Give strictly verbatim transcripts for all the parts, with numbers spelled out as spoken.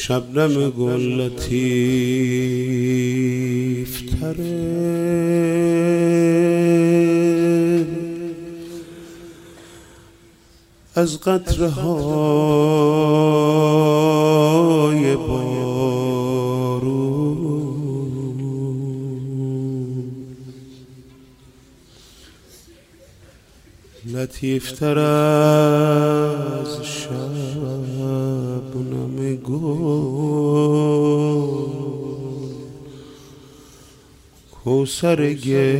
شبنم گل لطیف تره از قطره های بارون، لطیف تر از شبنم گل، کوثر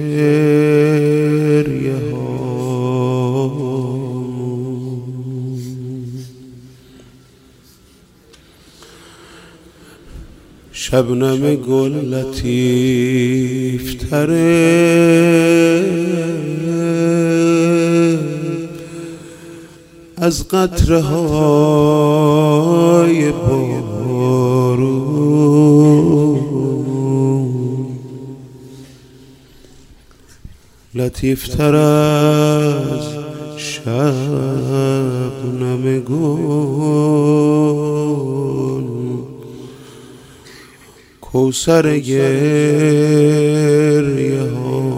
گریه ها. شبنم گل لطیف تره از قطره های بارون، لطیف تر از شبنم گل، کوثر گریه ها.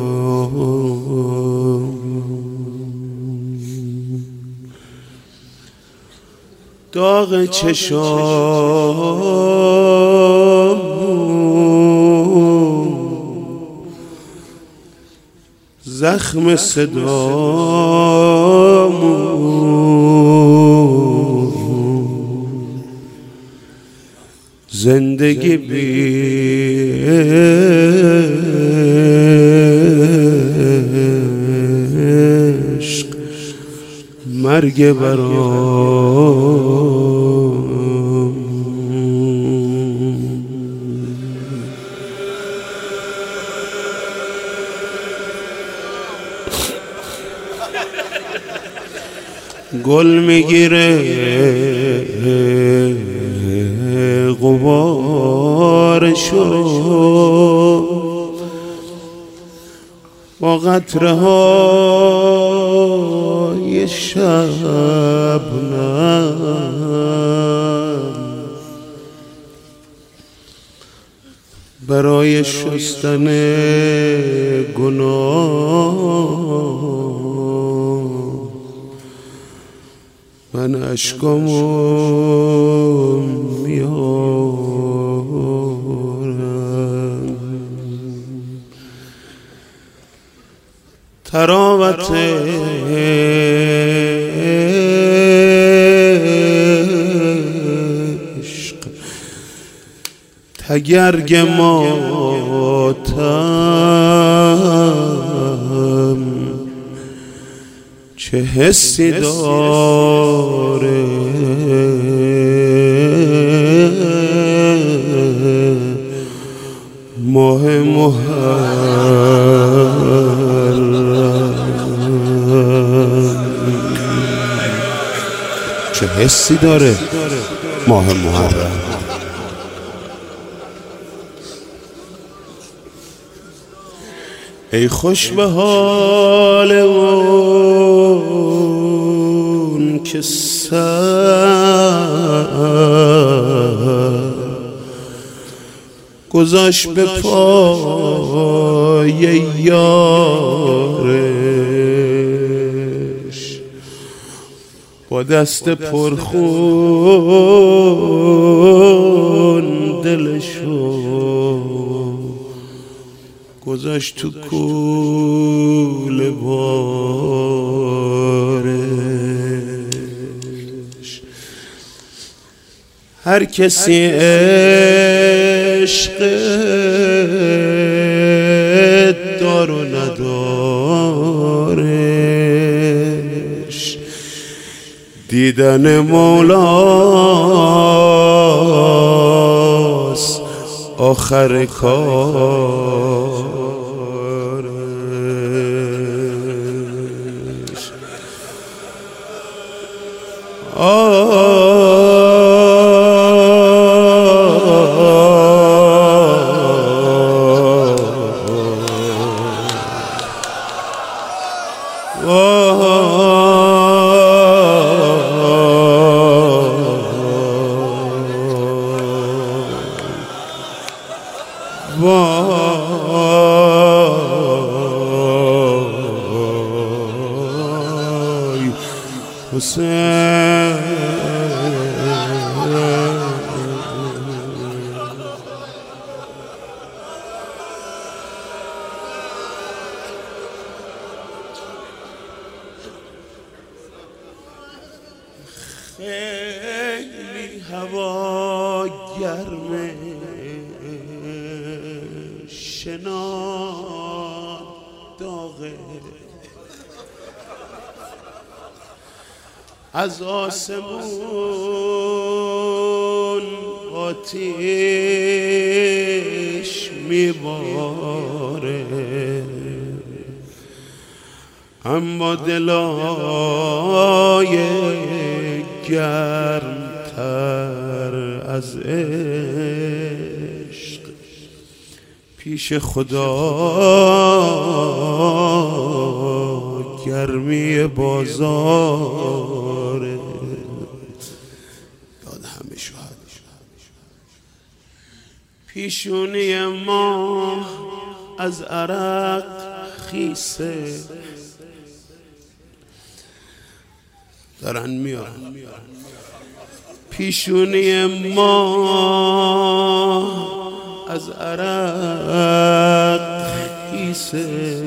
داغ چشام زخم صدامون، زندگی بی عشق، مرگ برام. گل میگیره غبارشو با قطره های شبنم، برای شستن گناه من اشکامو میارم. تراوت عشق، تگرگ ماتم، چه حسی داره ماه محرم، چه حسی داره ماه محرم. ای خوش به حال اون که سر گذاشت به پای یارش، با دست پرخون دلشو گذاشت تو کوله بارش. هر کسی عشق دار و ندارش، دیدن مولاست آخر کارش. آه خیلی هوا گرمه، شنا داغه، از آسمون آتیش میباره، اما دلای گرمتر از عشق پیش خدا گرمی بازاره. داد همه شهد پیشونی ما از عرق خیسه، دارن میارن پیشونی ما از عرق خیسه،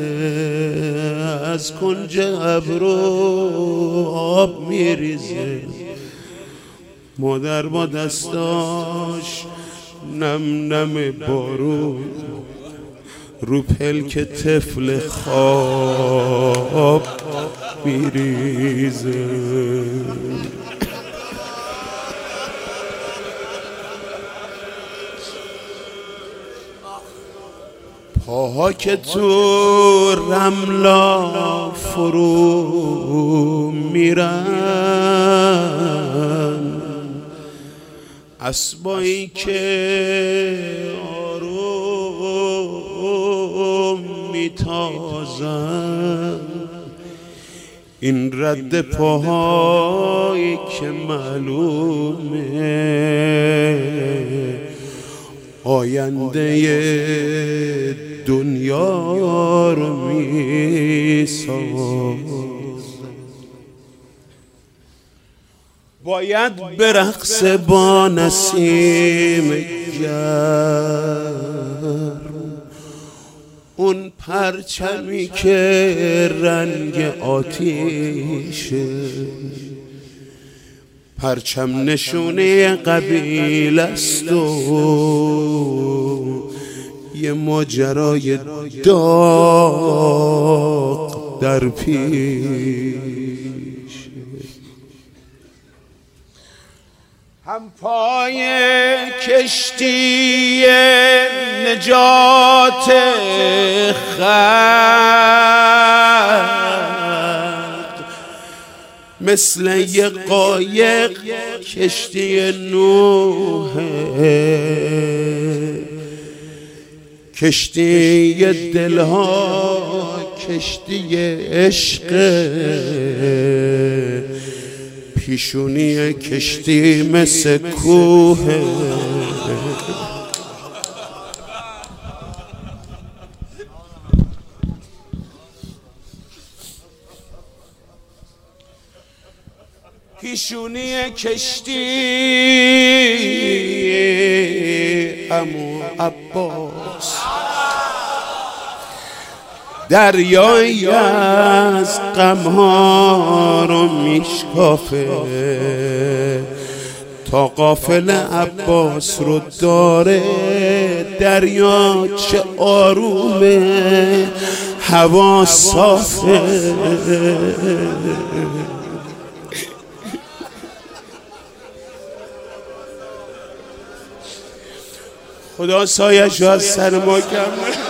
از کنج ابرو آب میریزه، مادر با دستاش نم نم بارون رو پلک طفل خواب میریزه. پاها که تو رملا فرو میرن، اسبایی که آروم میتازن، این رد پاهایی که معلومه آینده دنیا رو میسازن. باید برقص با نسیم گرم، اون پرچمی که رنگ آتیشه، پرچم نشونه قبیله است و یه ماجرای داغ در پیش. هم پای کشتی نجات خلق، مثل یه قایق کشتی نوحه، کشتی دلها کشتی عشق، پیشونی کشتی مثل کوه. پیشونی کشتی عمو عباس، دریایی از غمها رو میشکافه، تا قافل عباس رو داره. دریا چه آرومه، هوا صافه، خدا سایش رو از سر ما کم.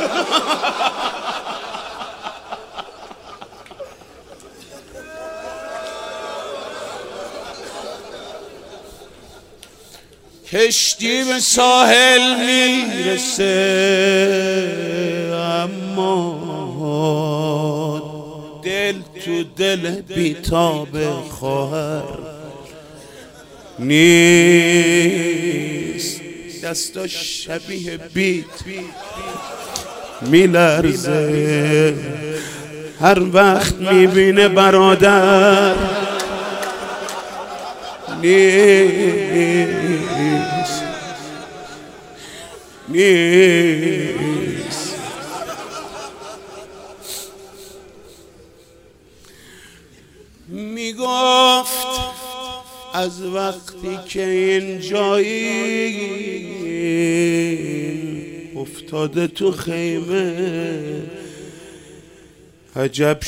کشتی به ساحل میرسه، اما دل تو دل بیتاب خواهر نیست. دستاش شبیه بیت میلرزه هر وقت میبینه برادر نیست نیست. میگفت از وقت وقتی که این جایی افتاده تو خیمه عجب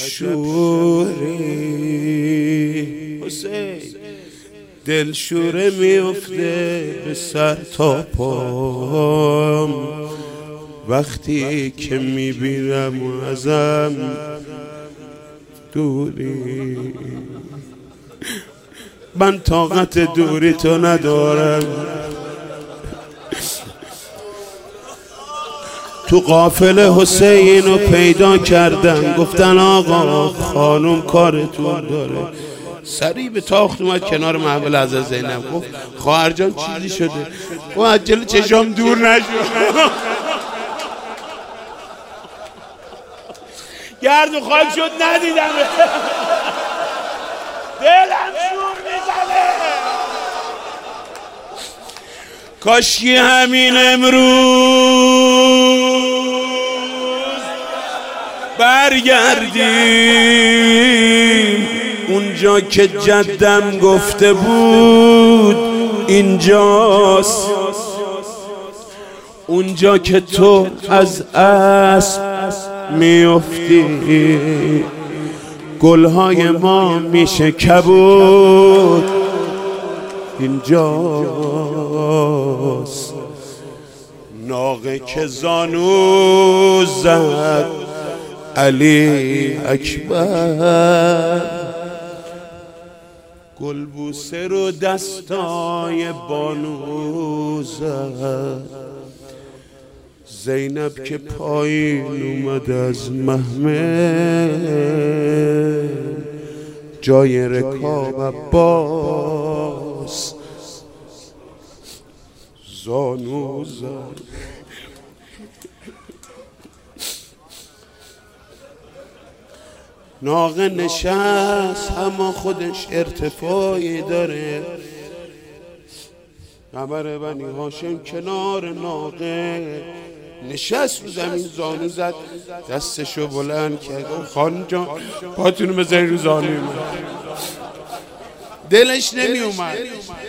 شوری حسین دل شوره میفته به سر تا پام وقتی که میبینم ازم دوری من طاقت دوری تو ندارم تو قافله حسین رو پیدا کردن گفتن آقا خانم کارتون داره سریع به تاخت اومد کنار محمل حضرت زینب گفت خواهر جان چیزی شده و عجل چشام دور نشد گرد و خاک شد ندیدم دلم شور میزنه کاشکی همین امروز برگردیم اونجا که جدم گفته بود اینجاست اونجا که تو از اسب میافتی گلهای ما میشه کبود اینجاست ناقه که زانو زد علی اکبر گلبوسه رو دستای بانو زد زینب که پایین اومد از محمل جای رکاب عباس زانو زد ناقه نشست اما خودش ارتفاعی داره قمر بنی هاشم کنار ناقه نشست رو زمین زانو زد دستشو بلند کرد خانم جان پاتونو بزنی رو زانوی من دلش نمی اومد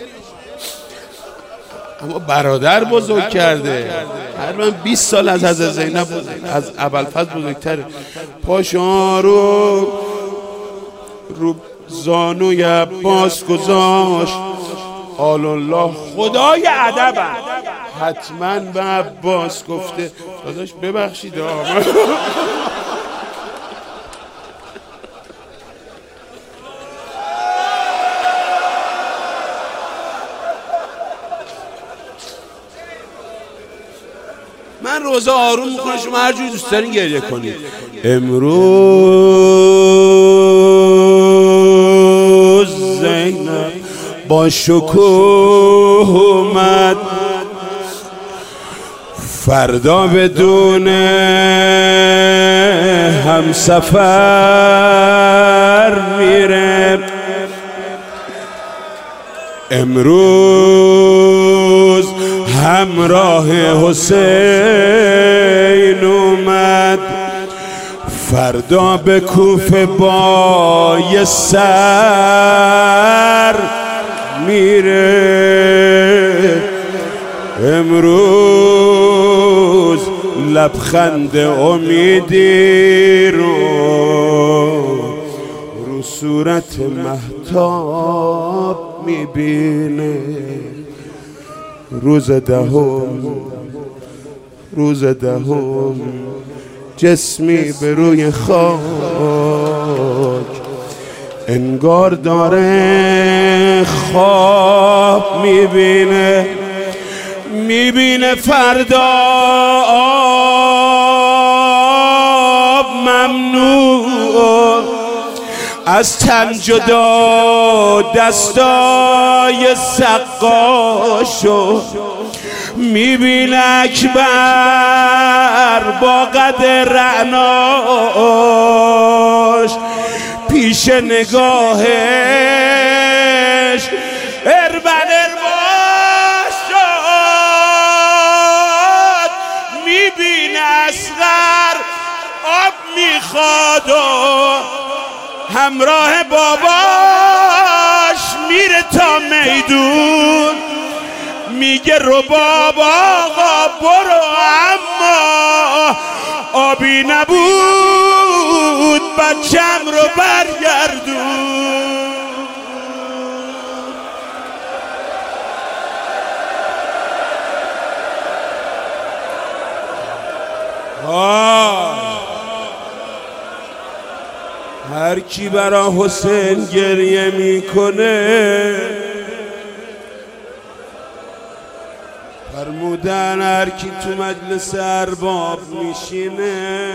اما برادر بزرگ کرده تقریبا بیست سال از حضرت زینب از ابوالفضل بزرگتره پاشو رو رو زانوی عباس گذاشت آل الله خدای ادب حتما به عباس گفته داداش ببخشید آمد من روزه آروم میکنه شما هر جوری دوست دارین گریه کنید امروز زینب با شکوه اومد فردا بدون همسفر میره امروز همراه حسین اومد فردا به کوفه با یه سر میره امروز لبخند امیدی رو رو صورت مهتاب میبینه روز دهم روز دهم جسمی به روی خاک انگار داره خواب میبینه میبینه فردا آب ممنوع از تن جدا دستای سقاشو میبینه اکبر با قد رعناش پیش نگاهش اربن ارباش شد میبینه اصغر آب میخواد و همراه باباش میره تا میدون میگه رباب آقا برو، اما آبی نبود بچم رو برگردون. هر کی برا حسین گریه میکنه فرمودن هر کی تو مجلس ارباب میشینه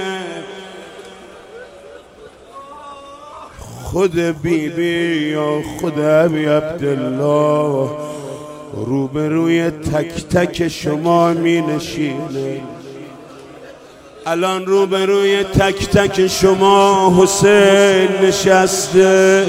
خود بی بی یا خود ابی عبدالله روبروی تک تک شما می نشینه. الان روبروی تک تک شما حسین نشسته.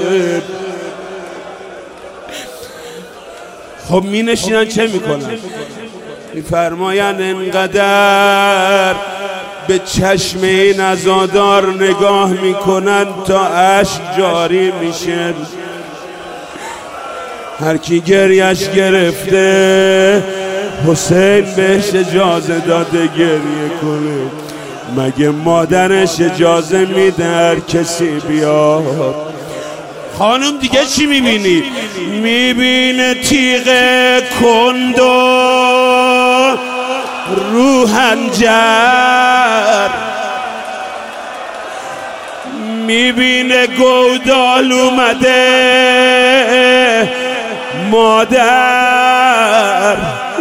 خب می نشینن چه می کنن؟ می فرماین انقدر به چشم این عزادار نگاه می کنن تا اشک جاری میشه. هر کی گریش گرفته حسین بهش اجازه داده گریه کنه. مگه مادرش اجازه میده هر کسی بیاد؟ خانم دیگه چی میبینی؟ میبینه تیغ کند و رو حنجر، میبینه گودال اومده مادر،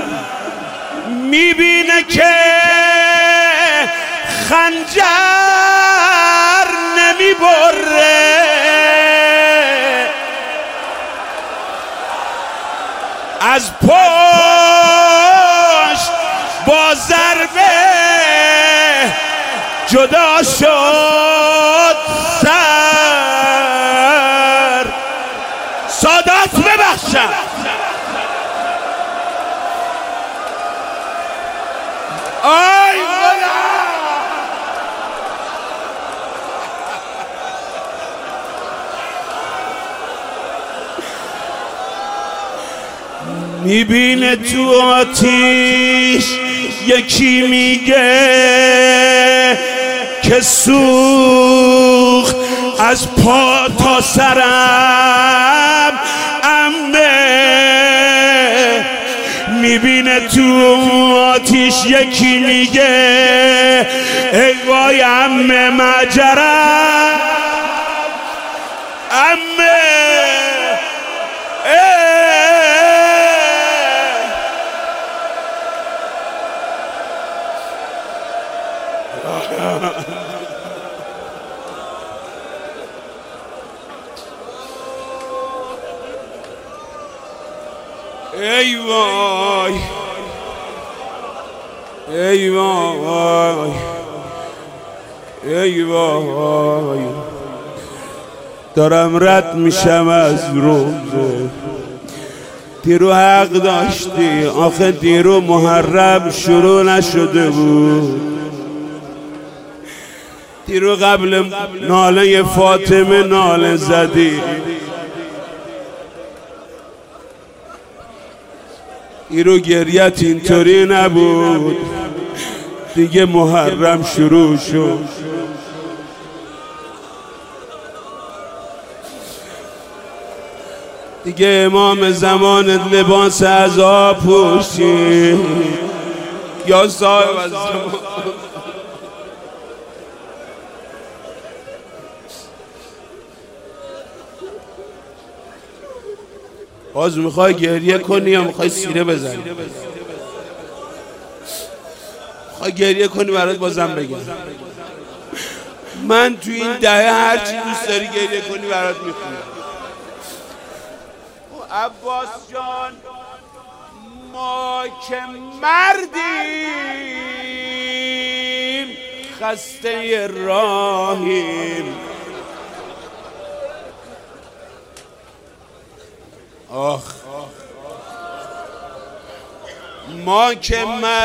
میبینه که خنجر نمیبره، از پشت با ضربه جدا شد سر. سادات ببخشم آی خدا. میبینه تو آتیش یکی میگه که سوخت از پا تا سرم عمه. میبینه تو آتیش یکی میگه ای وای عمه مجرم عمه. ای وای ای وای ای وای، دارم رد میشم از روزه. دیرو حق داشتی، آخه دیرو محرم شروع نشده بود. دیرو قبل ناله فاطمه ناله زدی، دیرو گریت اینطوری نبود، دیگه محرم شروع شد. دیگه امام زمان لباس عزا پوشید یا صاحب از زمان. باز میخوای گریه کنی یا میخوای سینه بزنی؟ میخوای گریه کنی برات بازم بگم من تو این دهه هر چی دوست داری گریه کنی برات میخونم. عباس جان ما که مردیم خسته راهیم، آخ ما که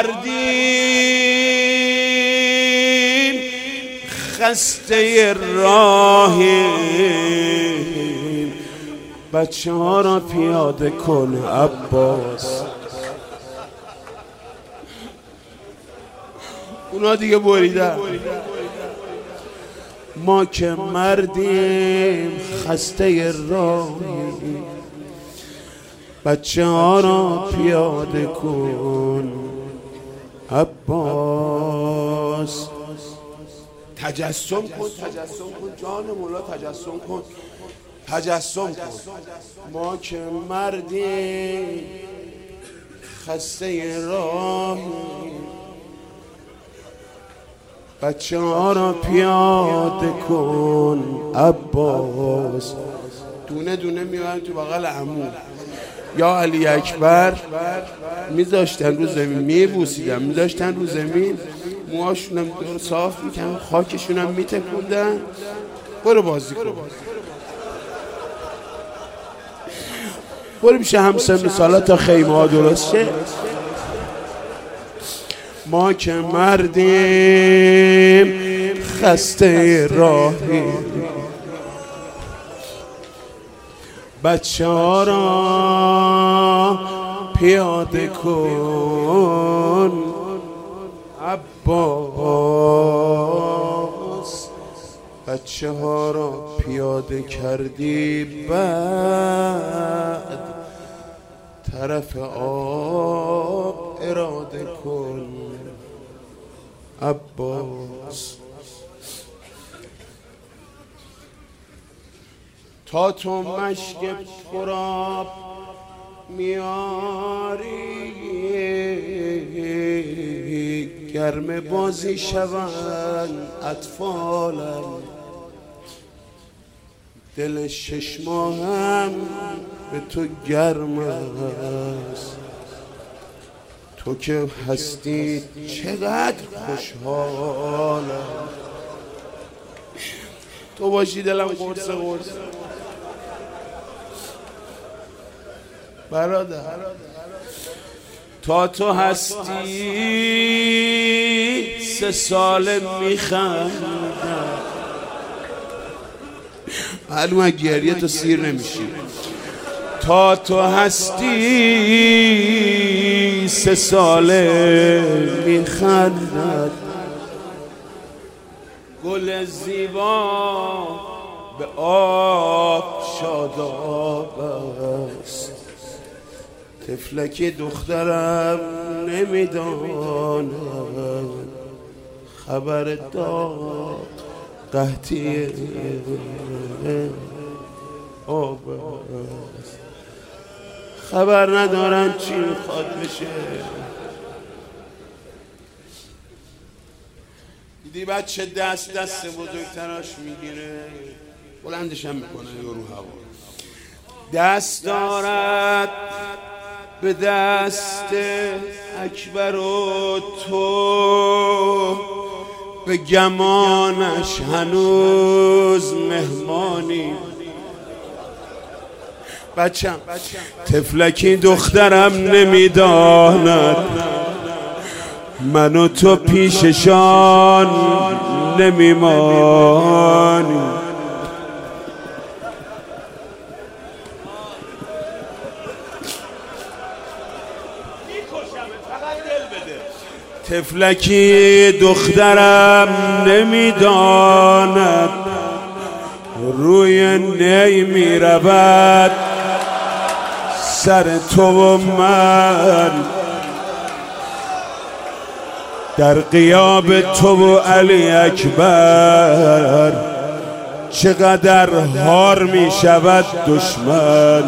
مردیم خسته راهیم، بچه ها را پیاده کن عباس. اونا دیگه بریدن. ما که مردیم خسته راهیم، بچه ها را پیاده کن عباس. تجسم کن، تجسم کن جان مولا، تجسم کن، تجسم کن. ما که مردیم خسته راهیم، بچه ها را پیاده کن عباس. دونه دونه میبرن تو بغل عمو. یا علی اکبر میذاشتن رو زمین، میبوسیدن، میذاشتن رو زمین، موهاشونم دور صاف میکنن، خاکشونم میتکوندن. برو بازی کن، برو میشه همسن سالا تا خیمه ها درست شه. ما که مردیم خسته راهیم، بچه ها را پیاده کن عباس. بچه ها را پیاده کردی بعد طرف آب اراده کن عباس. تا تو مشک پرآب میاری گرم بازی شوند اطفالم، دل شش ماهم به تو گرم است. تو که هستی چقدر خوشحالم، تو باشی دلم قرص قرص. برادر تا تو هستی سه سال میخندم، معلومه گریه تو سیر نمیشی. تا تو هستی سه ساله میخندد، گل زیبا به آب شاداب است. طفلکی دخترم نمیداند خبر داغ قحطی آب است. خبر ندارن چی میخواد بشه. دیدی بچه دست دست بزرگتراش میگیره، بلندش هم میکنه رو هوا. دست دارد به دست اکبر و تو، به گمانش هنوز مهمانی. بچم طفلکی دخترم نمیداند من و تو پیششان نمیمانی. طفلکی دخترم نمیداند روی نی میرود سر تو و من، در غیاب تو و علی اکبر چقدر هار می شود دشمن.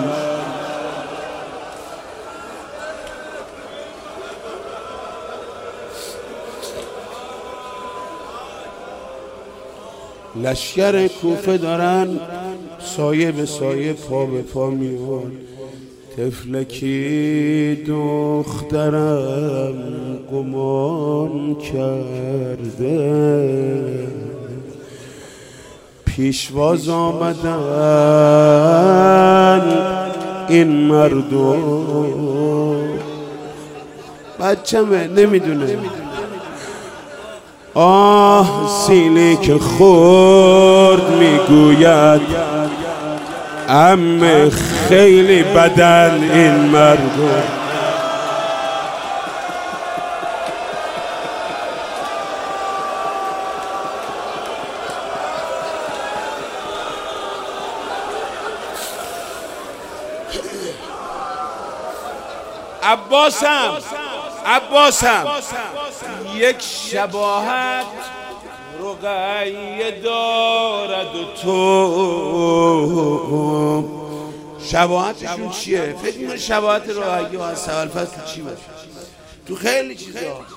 لشکر کوفه دارن سایه به سایه پا به پا میوان. طفلکی دخترم گمان کرده پیشواز آمدن این مردم. بچه‌مه نمیدونه آه سینه که خورد میگوید عمه خیلی بدن این مردم. عباسم عباسم یک شباهت رقیه دارد و تو شباهتشون چیه؟ فکر می‌کنی شباهت رقیه و از اول چی باشه؟ تو خیلی چیزا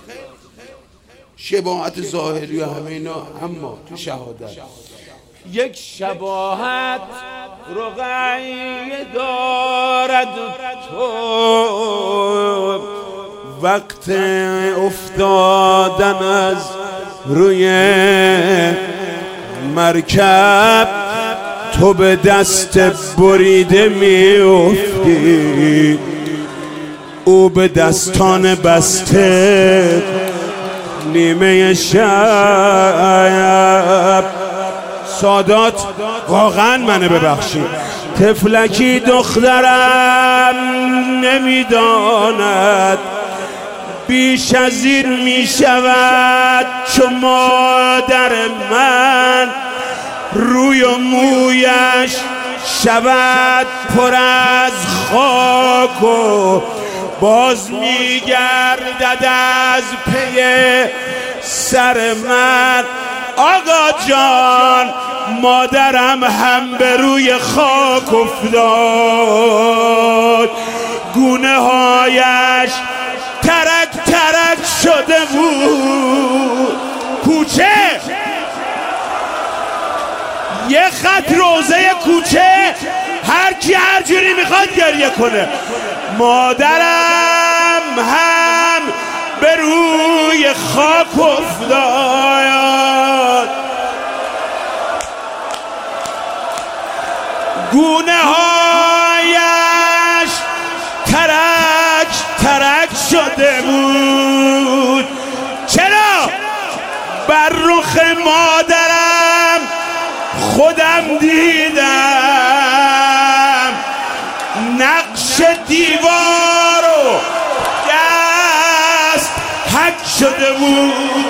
شباهت ظاهری و همه اینا، اما تو شهادت یک شباهت رقیه دارد تو وقت افتادن از روی مرکب تو به دست بریده میافتی، او به دستان بسته نیمه شب. سادات واقعا منو ببخشید، طفلکی دخترم نمیداند بیش از این میشود چون مادر من روی و مویش شود پر از خاک و باز میگردد از پی سر من. آقا جان مادرم هم به روی خاک افتاد، گونه هایش ترک ترک شده بود. کوچه یه خط روزه کوچه، هر کی هر جوری میخواد گریه کنه. مادرم هم به روی خاک افتاد، گونه هایش ترک ترک شده بود. چرا؟ بر رخ مادرم خودم دیدم، نقش دیوار و دست حک شده بود.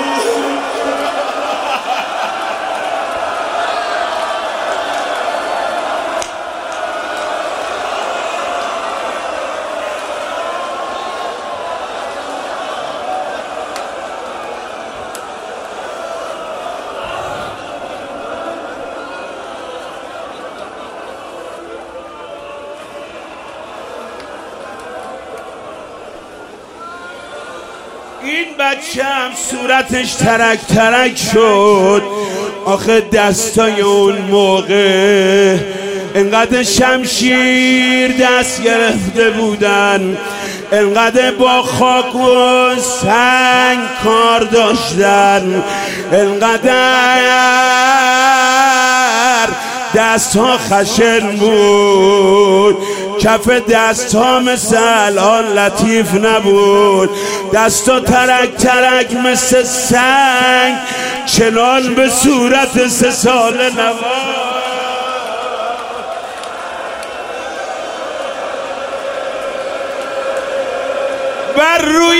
این بچه هم صورتش ترک ترک شد. آخه دستای اون موقع انقدر شمشیر دست گرفته بودن، انقدر با خاک و سنگ کار داشتن، انقدر دست ها خشن بود، کف دست ها مثل الان لطیف نبود، دست ها ترک ترک مثل سنگ، چنان به صورت سه ساله نوار. بر روی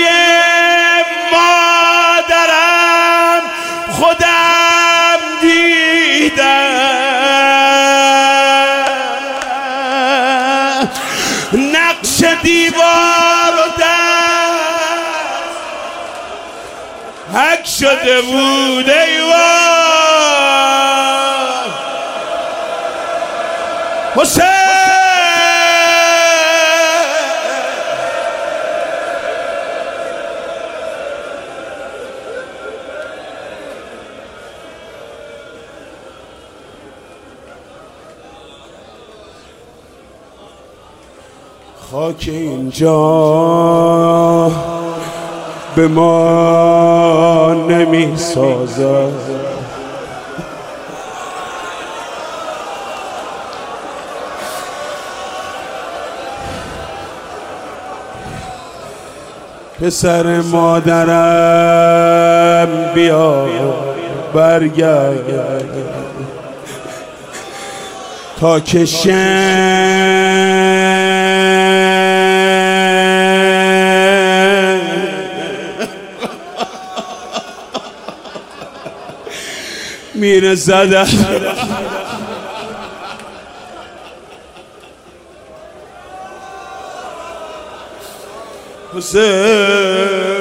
مادرم خودم دیدم، نقش دیوار و دست حک شده بود. ایوان حسین خاک اینجا به ما نمی سازد، پسر مادرم بیا برگرد، تا که میره زدن حسین